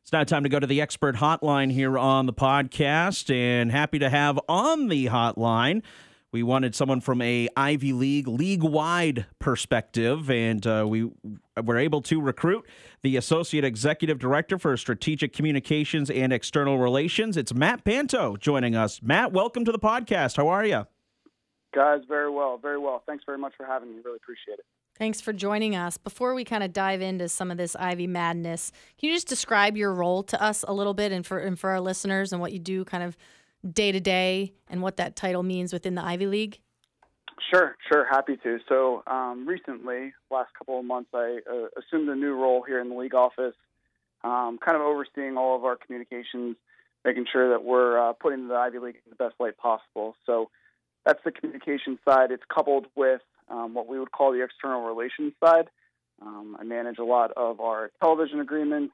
It's now time to go to the expert hotline here on the podcast, and happy to have on the hotline. We wanted someone from a Ivy League, league-wide perspective, and we were able to recruit the Associate Executive Director for Strategic Communications and External Relations. It's Matt Panto joining us. Matt, welcome to the podcast. How are you? Guys, very well, very well. Thanks very much for having me. Really appreciate it. Thanks for joining us. Before we kind of dive into some of this Ivy madness, can you just describe your role to us a little bit and for our listeners and what you do kind of day to day and what that title means within the Ivy League? Sure. Happy to. So recently, last couple of months, I assumed a new role here in the league office, kind of overseeing all of our communications, making sure that we're putting the Ivy League in the best light possible. So that's the communication side. It's coupled with what we would call the external relations side. I manage a lot of our television agreements,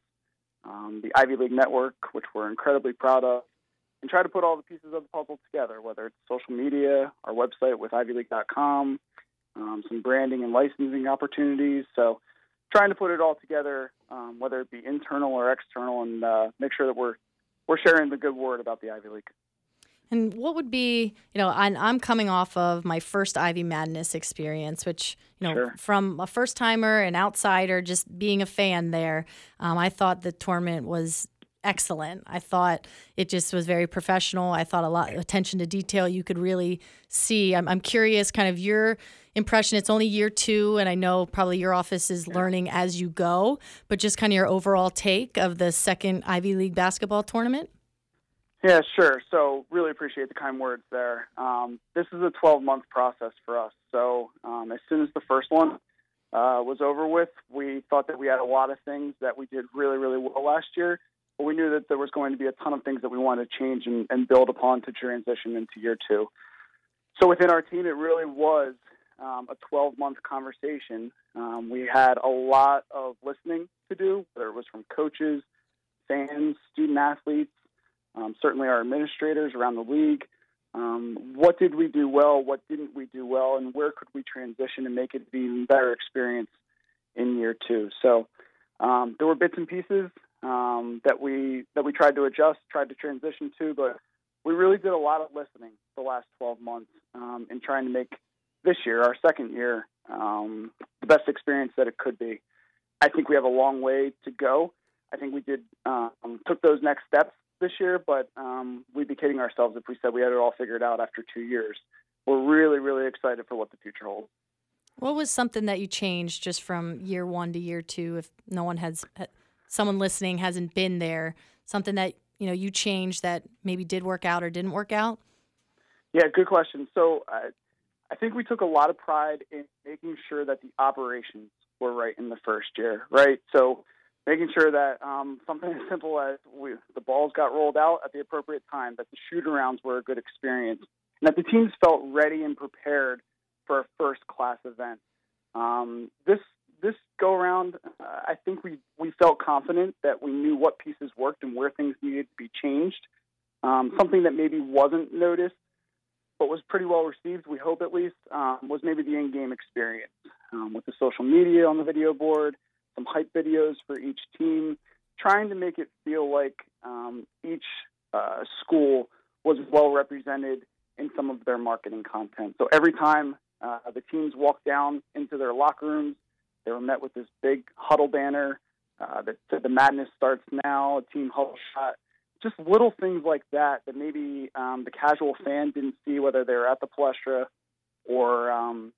the Ivy League Network, which we're incredibly proud of, and try to put all the pieces of the puzzle together, whether it's social media, our website with ivyleague.com, some branding and licensing opportunities. So trying to put it all together, whether it be internal or external, and make sure that we're sharing the good word about the Ivy League. And what would be, I'm coming off of my first Ivy Madness experience, which, Sure. From a first-timer, an outsider, just being a fan there, I thought the tournament was excellent. I thought it just was very professional. I thought a lot of attention to detail you could really see. I'm curious kind of your impression. It's only year 2, and I know probably your office is learning as you go, but just kind of your overall take of the second Ivy League basketball tournament. Yeah, sure. So really appreciate the kind words there. This is a 12-month process for us. So as soon as the first one was over with, we thought that we had a lot of things that we did really, really well last year, but we knew that there was going to be a ton of things that we wanted to change and build upon to transition into year 2. So within our team, it really was a 12-month conversation. We had a lot of listening to do, whether it was from coaches, fans, student athletes, certainly our administrators around the league. What did we do well? What didn't we do well? And where could we transition and make it an even better experience in year 2? So there were bits and pieces that we tried to adjust, tried to transition to, but we really did a lot of listening the last 12 months in trying to make this year, our second year, the best experience that it could be. I think we have a long way to go. I think we took those next steps this year, but we'd be kidding ourselves if we said we had it all figured out after 2 years. We're really, really excited for what the future holds. What was something that you changed just from year 1 to year 2? If no one someone listening hasn't been there, something that you changed that maybe did work out or didn't work out? Yeah, good question. So I think we took a lot of pride in making sure that the operations were right in the first year, right? So making sure that something as simple as the balls got rolled out at the appropriate time, that the shoot-arounds were a good experience, and that the teams felt ready and prepared for a first-class event. This go-around, I think we felt confident that we knew what pieces worked and where things needed to be changed. Something that maybe wasn't noticed but was pretty well received, we hope at least, was maybe the in-game experience with the social media on the video board, some hype videos for each team, trying to make it feel like each school was well represented in some of their marketing content. So every time the teams walked down into their locker rooms, they were met with this big huddle banner that said the madness starts now, a team huddle shot. Just little things like that maybe the casual fan didn't see, whether they were at the Palestra or on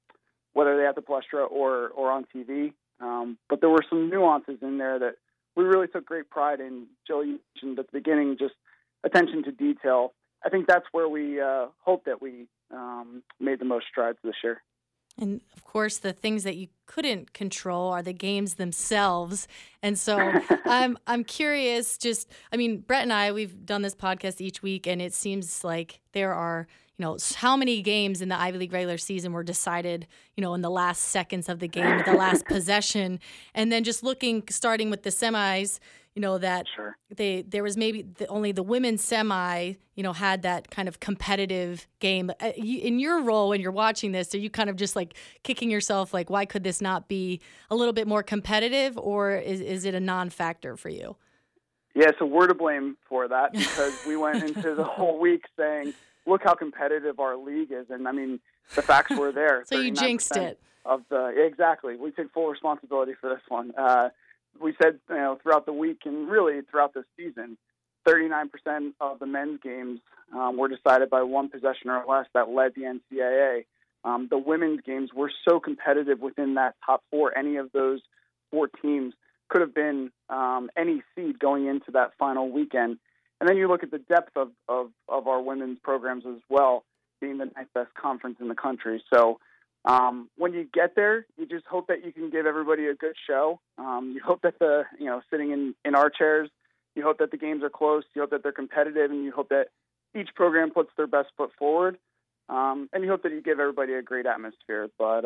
TV. But there were some nuances in there that we really took great pride in. Joe, you mentioned at the beginning, just attention to detail. I think that's where we hope that we made the most strides this year. And, of course, the things that you couldn't control are the games themselves. And so I'm curious, Brett and I, we've done this podcast each week, and it seems like there are, how many games in the Ivy League regular season were decided, in the last seconds of the game, at the last possession. And then just starting with the semis, that Sure. there was maybe only the women's semi, had that kind of competitive game. In your role when you're watching this, are you kind of just like kicking yourself, like, why could this not be a little bit more competitive, or is it a non-factor for you? Yeah, so we're to blame for that because we went into the whole week saying, look how competitive our league is. And, I mean, the facts were there. So you jinxed it. Exactly. We take full responsibility for this one. We said, throughout the week and really throughout the season, 39% of the men's games were decided by one possession or less that led the NCAA. The women's games were so competitive within that top four. Any of those four teams could have been any seed going into that final weekend. And then you look at the depth of our women's programs as well, being the ninth best conference in the country. So when you get there, you just hope that you can give everybody a good show. You hope that sitting in our chairs, you hope that the games are close, you hope that they're competitive, and you hope that each program puts their best foot forward. And you hope that you give everybody a great atmosphere. But,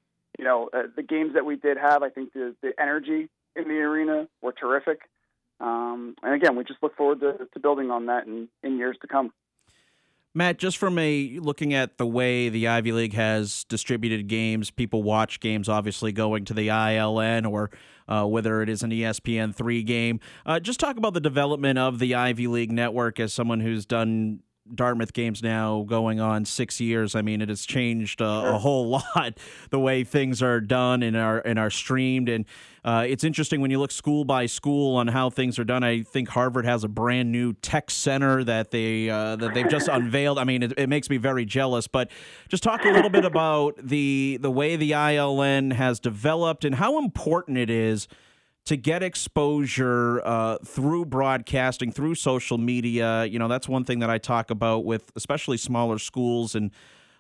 the games that we did have, I think the energy in the arena were terrific. And again, we just look forward to building on that in years to come. Matt, just from looking at the way the Ivy League has distributed games, people watch games obviously going to the ILN or whether it is an ESPN3 game. Just talk about the development of the Ivy League network as someone who's done Dartmouth games now going on 6 years. I mean, it has changed a whole lot the way things are done and are streamed. And it's interesting when you look school by school on how things are done. I think Harvard has a brand new tech center that they've just unveiled. I mean, it makes me very jealous. But just talk a little bit about the way the ILN has developed and how important it is to get exposure through broadcasting, through social media. That's one thing that I talk about with especially smaller schools and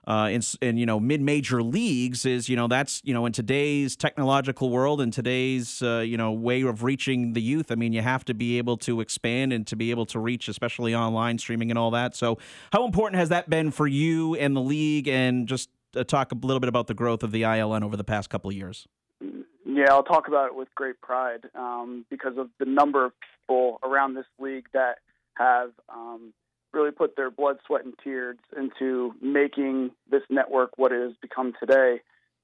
mid-major leagues is, that's, in today's technological world and today's, way of reaching the youth. I mean, you have to be able to expand and to be able to reach, especially online streaming and all that. So how important has that been for you and the league? And just talk a little bit about the growth of the ILN over the past couple of years. Yeah, I'll talk about it with great pride because of the number of people around this league that have really put their blood, sweat, and tears into making this network what it has become today.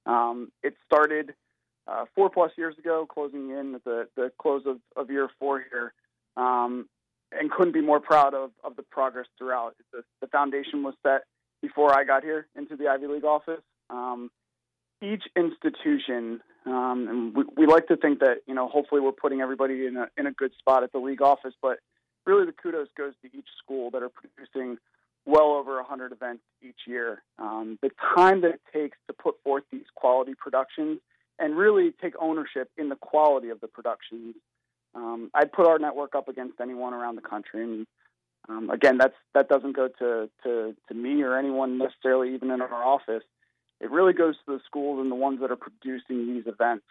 It started 4+ years ago, closing in at the close of year 4 here, and couldn't be more proud of the progress throughout. The foundation was set before I got here into the Ivy League office. Each institution, and we like to think that, hopefully we're putting everybody in a good spot at the league office, but really the kudos goes to each school that are producing well over 100 events each year. The time that it takes to put forth these quality productions and really take ownership in the quality of the productions, I'd put our network up against anyone around the country. And again, that doesn't go to me or anyone necessarily even in our office. It really goes to the schools and the ones that are producing these events.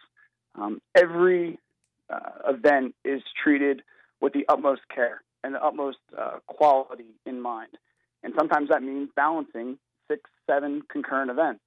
Every event is treated with the utmost care and the utmost quality in mind. And sometimes that means balancing 6-7 concurrent events.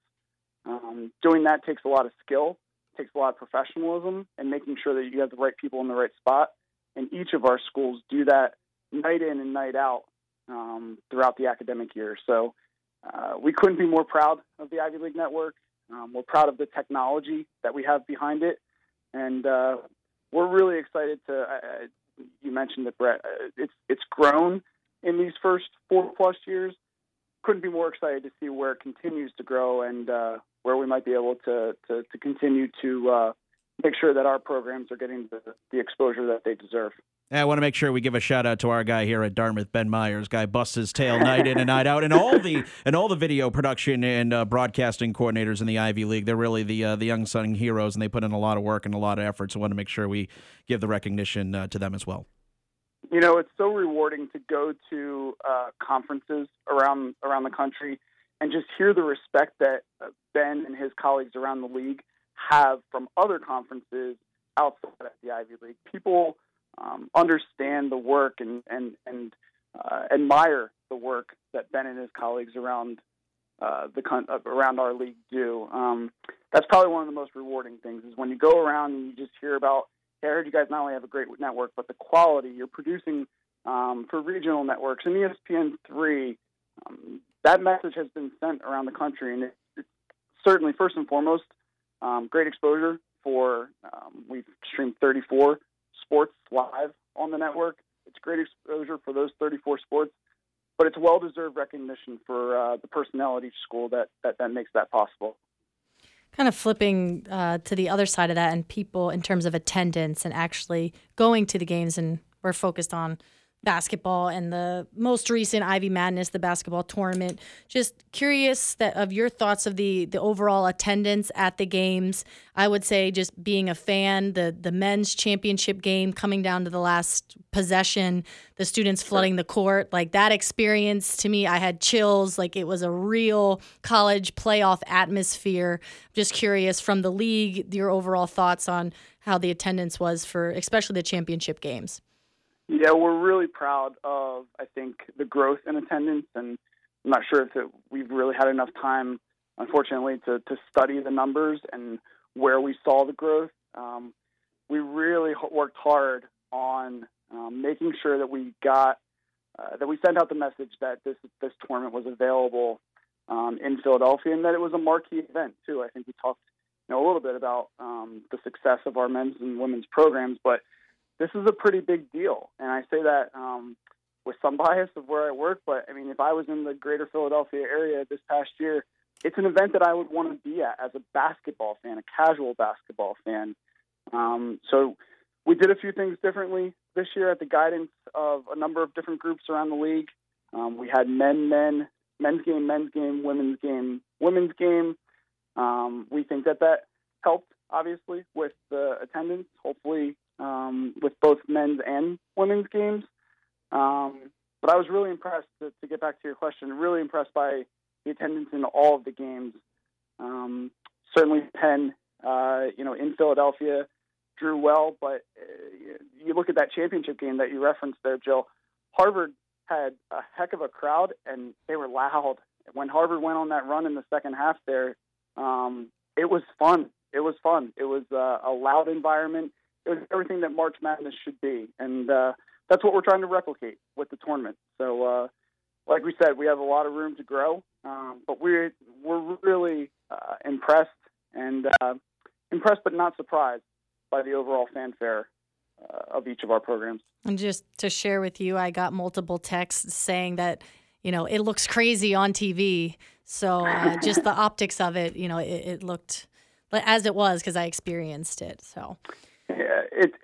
Doing that takes a lot of skill, takes a lot of professionalism, and making sure that you have the right people in the right spot. And each of our schools do that night in and night out throughout the academic year. So we couldn't be more proud of the Ivy League Network. We're proud of the technology that we have behind it. And we're really excited to, you mentioned it, Brett, it's grown in these first 4+ years. Couldn't be more excited to see where it continues to grow and where we might be able to continue to make sure that our programs are getting the exposure that they deserve. I want to make sure we give a shout out to our guy here at Dartmouth, Ben Myers. Guy busts his tail night in and night out, and all the video production and broadcasting coordinators in the Ivy League. They're really the unsung heroes, and they put in a lot of work and a lot of effort. So I want to make sure we give the recognition to them as well. It's so rewarding to go to conferences around the country and just hear the respect that Ben and his colleagues around the league have from other conferences outside of the Ivy League. People understand the work and admire the work that Ben and his colleagues around around our league do. That's probably one of the most rewarding things is when you go around and you just hear about, hey, I heard you guys not only have a great network, but the quality you're producing for regional networks and ESPN3. That message has been sent around the country, and it's certainly first and foremost great exposure for. We've streamed 34 sports live on the network. It's It's great exposure for those 34 sports, but it's well-deserved recognition for the personnel at each school that makes that possible. Kind of flipping to the other side of that, and people in terms of attendance and actually going to the games, and we're focused on basketball and the most recent Ivy Madness, the basketball tournament. Just curious of your thoughts of the overall attendance at the games. I would say just being a fan, the men's championship game coming down to the last possession, the students flooding the court, like that experience to me, I had chills. Like it was a real college playoff atmosphere. Just curious from the league, your overall thoughts on how the attendance was for especially the championship games. Yeah, we're really proud of, I think, the growth in attendance, and I'm not sure if we've really had enough time, unfortunately, to study the numbers and where we saw the growth. We really worked hard on making sure that we sent out the message that this tournament was available in Philadelphia, and that it was a marquee event too. I think we talked a little bit about the success of our men's and women's programs, but this is a pretty big deal, and I say that with some bias of where I work, but I mean, if I was in the greater Philadelphia area this past year, it's an event that I would want to be at as a basketball fan, a casual basketball fan. So we did a few things differently this year at the guidance of a number of different groups around the league. We had men's game, women's game. We think that helped, obviously, with the attendance, hopefully, with both men's and women's games. But I was really impressed, to get back to your question, really impressed by the attendance in all of the games. Certainly Penn, in Philadelphia drew well, but you look at that championship game that you referenced there, Jill, Harvard had a heck of a crowd, and they were loud. When Harvard went on that run in the second half there, it was fun. It was a loud environment. It was everything that March Madness should be, and that's what we're trying to replicate with the tournament. So, like we said, we have a lot of room to grow, but we're really impressed but not surprised by the overall fanfare of each of our programs. And just to share with you, I got multiple texts saying that, it looks crazy on TV. So just the optics of it, it looked as it was because I experienced it. So yeah,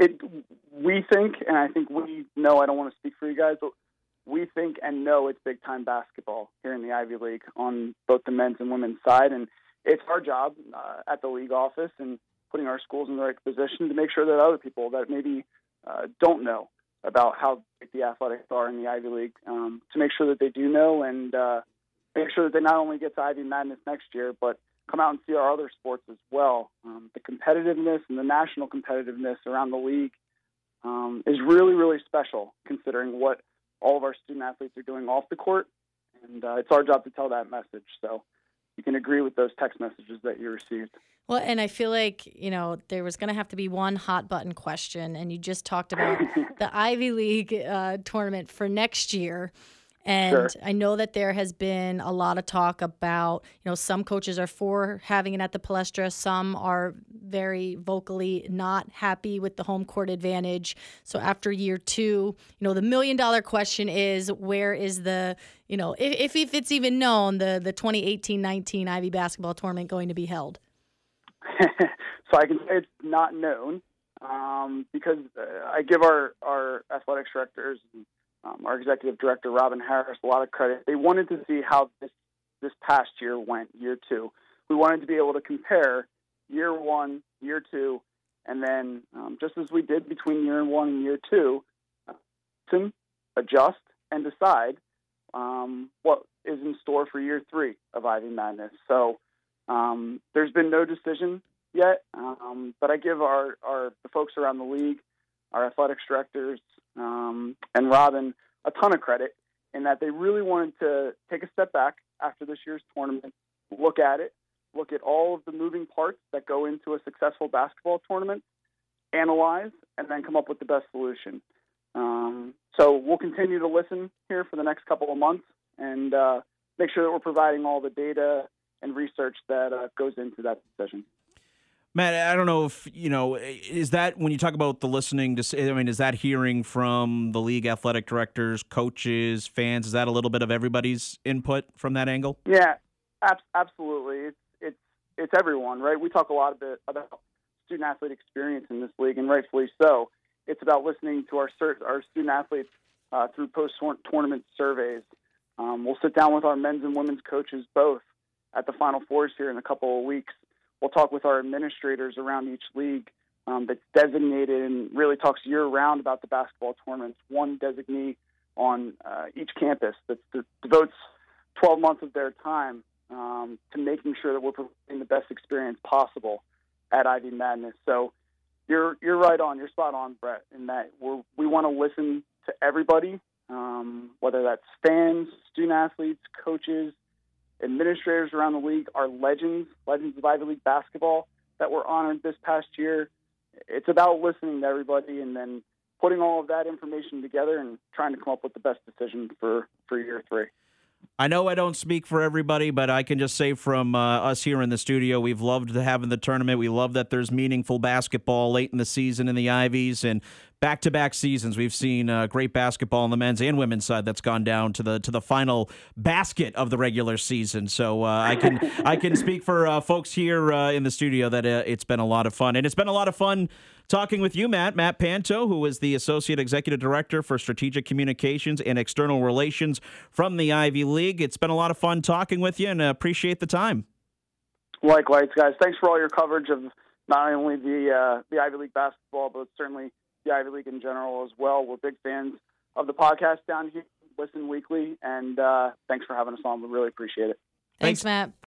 we think, and I think we know, I don't want to speak for you guys, but we think and know it's big-time basketball here in the Ivy League on both the men's and women's side. And it's our job at the league office and putting our schools in the right position to make sure that other people that maybe don't know about how big the athletics are in the Ivy League, to make sure that they do know, and make sure that they not only get to Ivy Madness next year, but come out and see our other sports as well. The competitiveness and the national competitiveness around the league is really, really special, considering what all of our student athletes are doing off the court, and it's our job to tell that message. So you can agree with those text messages that you received. Well, and I feel like, there was going to have to be one hot button question, and you just talked about the Ivy League tournament for next year. And sure. I know that there has been a lot of talk about, some coaches are for having it at the Palestra. Some are very vocally not happy with the home court advantage. So after year two, the $1 million question is, where is the, if it's even known, the 2018-19 Ivy basketball tournament going to be held? So I can say it's not known because I give our athletics directors and our executive director, Robin Harris, a lot of credit. They wanted to see how this past year went, year two. We wanted to be able to compare year one, year two, and then just as we did between year one and year two, adjust and decide what is in store for year three of Ivy Madness. So there's been no decision yet, but I give the folks around the league, our athletics directors, and Robin a ton of credit in that they really wanted to take a step back after this year's tournament, look at all of the moving parts that go into a successful basketball tournament, analyze, and then come up with the best solution. So we'll continue to listen here for the next couple of months and make sure that we're providing all the data and research that goes into that decision. Matt, I don't know if, is that when you talk about the listening, is that hearing from the league athletic directors, coaches, fans? Is that a little bit of everybody's input from that angle? Yeah, absolutely. It's everyone, right? We talk a lot about student athlete experience in this league, and rightfully so. It's about listening to our student athletes through post-tournament surveys. We'll sit down with our men's and women's coaches both at the Final Fours here in a couple of weeks. We'll talk with our administrators around each league that's designated and really talks year-round about the basketball tournaments. One designee on each campus that devotes 12 months of their time to making sure that we're providing the best experience possible at Ivy Madness. So you're right on. You're spot on, Brett, in that we want to listen to everybody, whether that's fans, student athletes, coaches, administrators around the league, our legends of Ivy League basketball that were honored this past year. It's about listening to everybody and then putting all of that information together and trying to come up with the best decision for year 3. I know I don't speak for everybody, but I can just say from us here in the studio, we've loved having the tournament. We love that there's meaningful basketball late in the season in the Ivies, and back-to-back seasons we've seen great basketball on the men's and women's side that's gone down to the final basket of the regular season. So I can speak for folks here in the studio that it's been a lot of fun, and it's been a lot of fun talking with you, Matt Panto, who is the Associate Executive Director for Strategic Communications and External Relations from the Ivy League. It's been a lot of fun talking with you, and appreciate the time. Likewise, guys. Thanks for all your coverage of not only the Ivy League basketball, but certainly the Ivy League in general as well. We're big fans of the podcast down here. Listen weekly, and thanks for having us on. We really appreciate it. Thanks, Matt.